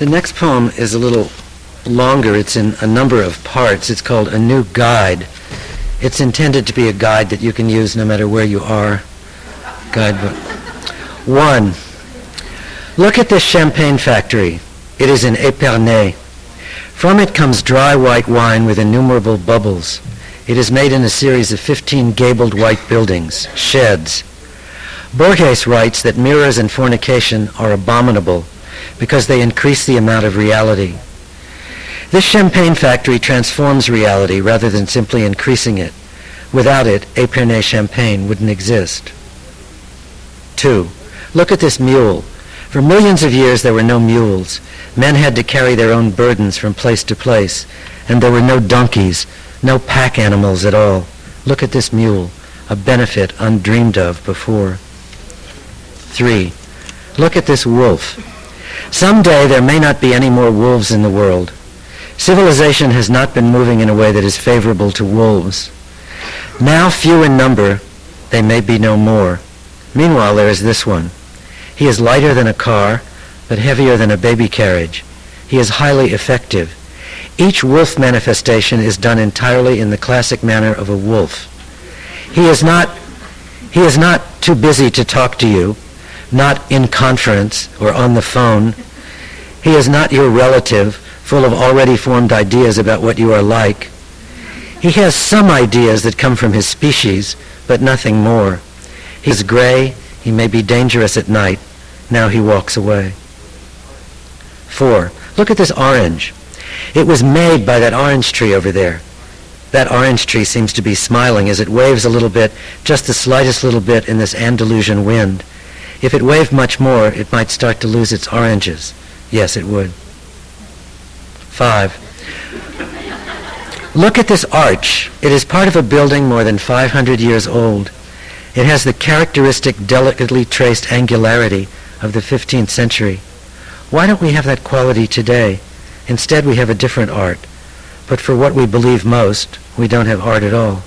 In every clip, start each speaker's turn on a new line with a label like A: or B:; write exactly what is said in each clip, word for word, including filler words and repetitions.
A: The next poem is a little longer. It's in a number of parts. It's called A New Guide. It's intended to be a guide that you can use no matter where you are. Guidebook. One. Look at this champagne factory. It is in Épernay. From it comes dry white wine with innumerable bubbles. It is made in a series of fifteen gabled white buildings, sheds. Borges writes that mirrors and fornication are abominable because they increase the amount of reality. This champagne factory transforms reality rather than simply increasing it. Without it, Épernay champagne wouldn't exist. Two, look at this mule. For millions of years there were no mules. Men had to carry their own burdens from place to place, and there were no donkeys, no pack animals at all. Look at this mule, a benefit undreamed of before. Three, look at this wolf. Someday there may not be any more wolves in the world. Civilization has not been moving in a way that is favorable to wolves. Now few in number, they may be no more. Meanwhile, there is this one. He is lighter than a car, but heavier than a baby carriage. He is highly effective. Each wolf manifestation is done entirely in the classic manner of a wolf. He is not, he is not too busy to talk to you, not in conference or on the phone. He is not your relative, full of already formed ideas about what you are like. He has some ideas that come from his species, but nothing more. He is gray. He may be dangerous at night. Now he walks away. Four, look at this orange. It was made by that orange tree over there. That orange tree seems to be smiling as it waves a little bit, just the slightest little bit in this Andalusian wind. If it waved much more, it might start to lose its oranges. Yes, it would. Five. Look at this arch. It is part of a building more than five hundred years old. It has the characteristic delicately traced angularity of the fifteenth century. Why don't we have that quality today? Instead, we have a different art. But for what we believe most, we don't have art at all.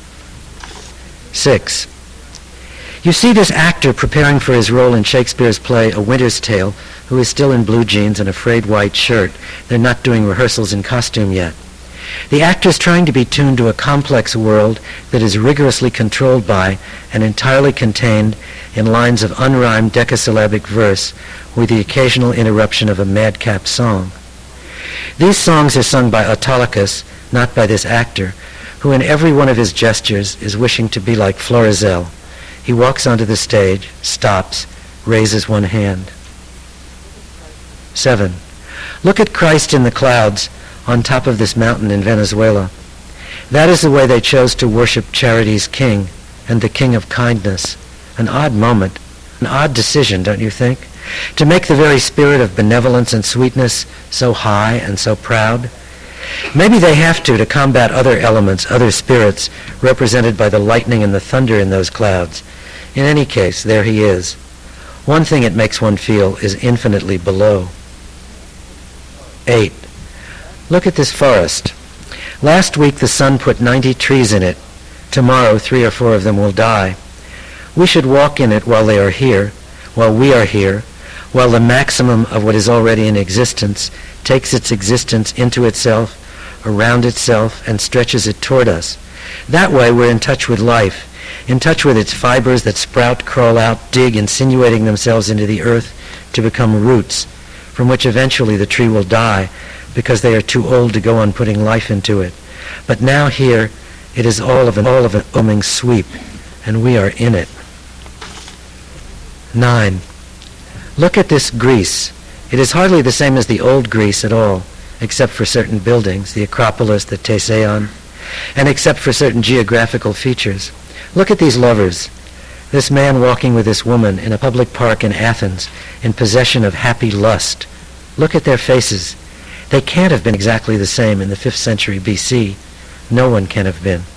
A: Six. You see this actor preparing for his role in Shakespeare's play A Winter's Tale, who is still in blue jeans and a frayed white shirt. They're not doing rehearsals in costume yet. The actor is trying to be tuned to a complex world that is rigorously controlled by and entirely contained in lines of unrhymed decasyllabic verse with the occasional interruption of a madcap song. These songs are sung by Autolycus, not by this actor, who in every one of his gestures is wishing to be like Florizel. He walks onto the stage, stops, raises one hand. Seven. Look at Christ in the clouds on top of this mountain in Venezuela. That is the way they chose to worship charity's king and the king of kindness. An odd moment, an odd decision, don't you think? To make the very spirit of benevolence and sweetness so high and so proud. Maybe they have to to combat other elements, other spirits, represented by the lightning and the thunder in those clouds. In any case, there he is. One thing it makes one feel is infinitely below. Eight. Look at this forest. Last week the sun put ninety trees in it. Tomorrow three or four of them will die. We should walk in it while they are here, while we are here, while the maximum of what is already in existence takes its existence into itself, around itself, and stretches it toward us. That way we're in touch with life, in touch with its fibers that sprout, crawl out, dig, insinuating themselves into the earth to become roots, from which eventually the tree will die because they are too old to go on putting life into it. But now here it is all of an all of an oming sweep, and we are in it. Nine. Look at this Greece. It is hardly the same as the old Greece at all, except for certain buildings, the Acropolis, the Theseon, and except for certain geographical features. Look at these lovers. This man walking with this woman in a public park in Athens, in possession of happy lust. Look at their faces. They can't have been exactly the same in the fifth century B C. No one can have been.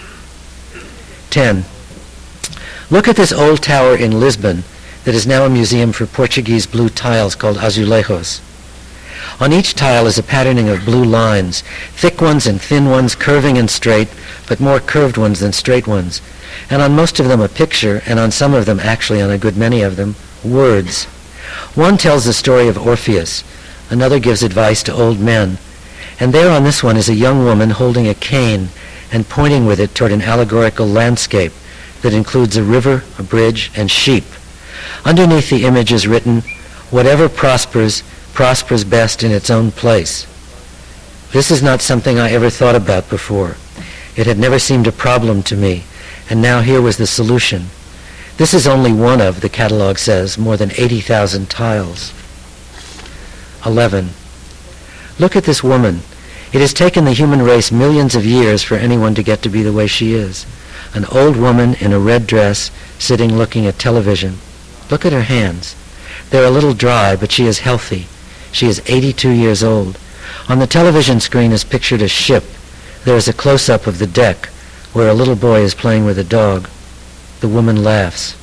A: Ten. Look at this old tower in Lisbon that is now a museum for Portuguese blue tiles called azulejos. On each tile is a patterning of blue lines, thick ones and thin ones, curving and straight, but more curved ones than straight ones. And on most of them a picture, and on some of them, actually on a good many of them, words. One tells the story of Orpheus, Another gives advice to old men. And there on this one is a young woman holding a cane and pointing with it toward an allegorical landscape that includes a river, a bridge, and sheep. Underneath the image is written, "Whatever prospers, prospers best in its own place." This is not something I ever thought about before. It had never seemed a problem to me, and now here was the solution. This is only one of, the catalog says, more than eighty thousand tiles. eleven. Look at this woman. It has taken the human race millions of years for anyone to get to be the way she is. An old woman in a red dress sitting looking at television. Look at her hands. They're a little dry, but she is healthy. She is eighty-two years old. On the television screen is pictured a ship. There is a close-up of the deck where a little boy is playing with a dog. The woman laughs.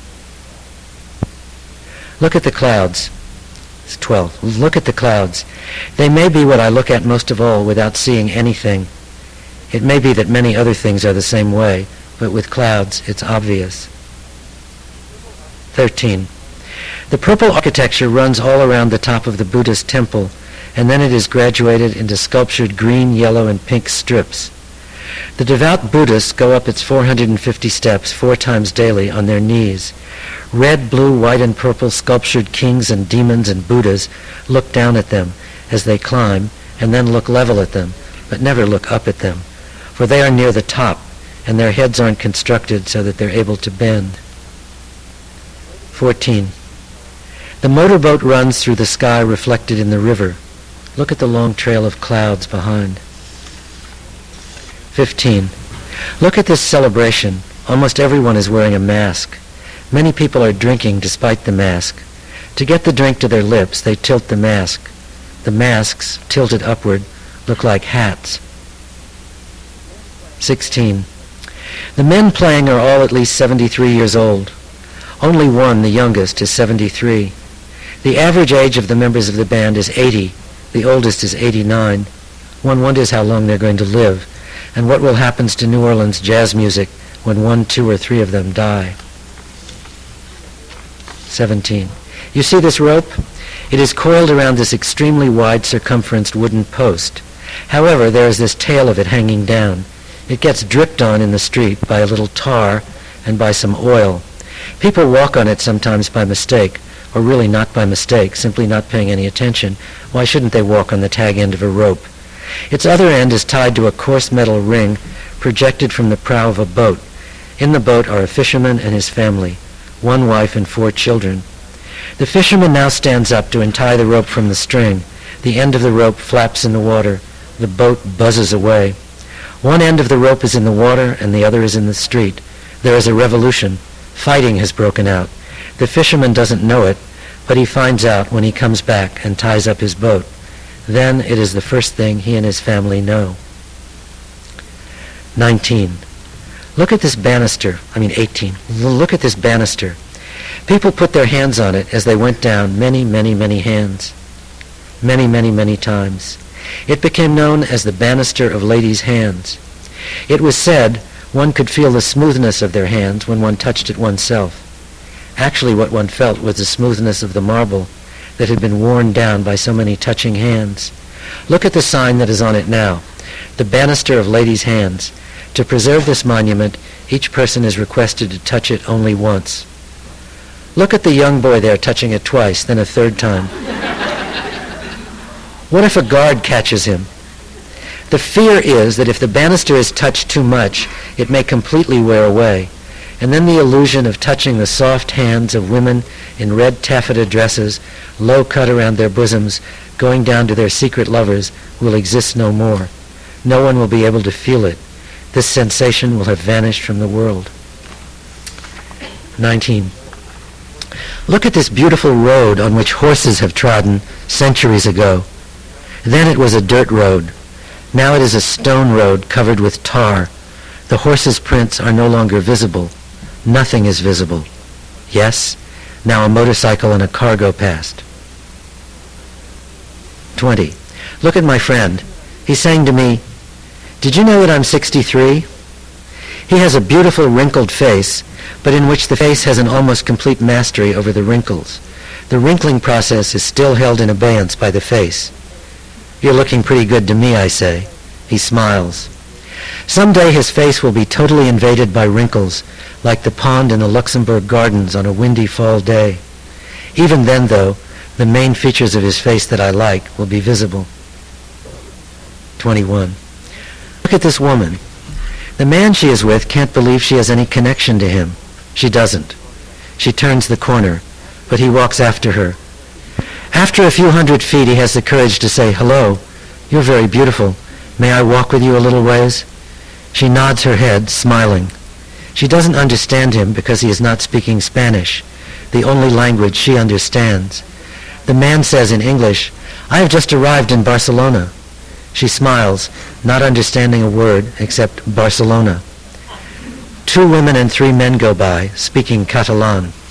A: Look at the clouds. It's twelve. Look at the clouds. They may be what I look at most of all without seeing anything. It may be that many other things are the same way, but with clouds it's obvious. thirteen. The purple architecture runs all around the top of the Buddhist temple, and then it is graduated into sculptured green, yellow, and pink strips. The devout Buddhists go up its four hundred fifty steps four times daily on their knees. Red, blue, white, and purple sculptured kings and demons and Buddhas look down at them as they climb, and then look level at them, but never look up at them, for they are near the top, and their heads aren't constructed so that they're able to bend. fourteen. The motorboat runs through the sky reflected in the river. Look at the long trail of clouds behind. fifteen. Look at this celebration. Almost everyone is wearing a mask. Many people are drinking despite the mask. To get the drink to their lips, they tilt the mask. The masks, tilted upward, look like hats. sixteen. The men playing are all at least seventy-three years old. Only one, the youngest, is seventy-three. The average age of the members of the band is eighty. The oldest is eighty-nine. One wonders how long they're going to live, and what will happen to New Orleans jazz music when one, two, or three of them die. seventeen. You see this rope? It is coiled around this extremely wide circumferenced wooden post. However, there is this tail of it hanging down. It gets dripped on in the street by a little tar and by some oil. People walk on it sometimes by mistake, or really not by mistake, simply not paying any attention. Why shouldn't they walk on the tag end of a rope? Its other end is tied to a coarse metal ring projected from the prow of a boat. In the boat are a fisherman and his family, one wife and four children. The fisherman now stands up to untie the rope from the string. The end of the rope flaps in the water. The boat buzzes away. One end of the rope is in the water and the other is in the street. There is a revolution. Fighting has broken out. The fisherman doesn't know it, but he finds out when he comes back and ties up his boat. Then it is the first thing he and his family know. nineteen. Look at this banister. I mean eighteen. Look at this banister. People put their hands on it as they went down, many, many, many hands. Many, many, many times. It became known as the banister of ladies' hands. It was said one could feel the smoothness of their hands when one touched it oneself. Actually, what one felt was the smoothness of the marble that had been worn down by so many touching hands. Look at the sign that is on it now, the banister of ladies' hands. To preserve this monument, each person is requested to touch it only once. Look at the young boy there touching it twice, then a third time. What if a guard catches him? The fear is that if the banister is touched too much, it may completely wear away, and then the illusion of touching the soft hands of women in red taffeta dresses, low cut around their bosoms, going down to their secret lovers, will exist no more. No one will be able to feel it. This sensation will have vanished from the world. nineteen. Look at this beautiful road on which horses have trodden centuries ago. Then it was a dirt road. Now it is a stone road covered with tar. The horses' prints are no longer visible. Nothing is visible. Yes, now a motorcycle and a car go past. twenty. Look at my friend. He's saying to me, "Did you know that I'm sixty-three?" He has a beautiful wrinkled face, but in which the face has an almost complete mastery over the wrinkles. The wrinkling process is still held in abeyance by the face. "You're looking pretty good to me," I say. He smiles. Someday his face will be totally invaded by wrinkles, like the pond in the Luxembourg Gardens on a windy fall day. Even then, though, the main features of his face that I like will be visible. twenty-one. Look at this woman. The man she is with can't believe she has any connection to him. She doesn't. She turns the corner, but he walks after her. After a few hundred feet, he has the courage to say, "Hello, you're very beautiful. May I walk with you a little ways?" She nods her head, smiling. She doesn't understand him because he is not speaking Spanish, the only language she understands. The man says in English, "I have just arrived in Barcelona." She smiles, not understanding a word except Barcelona. Two women and three men go by, speaking Catalan.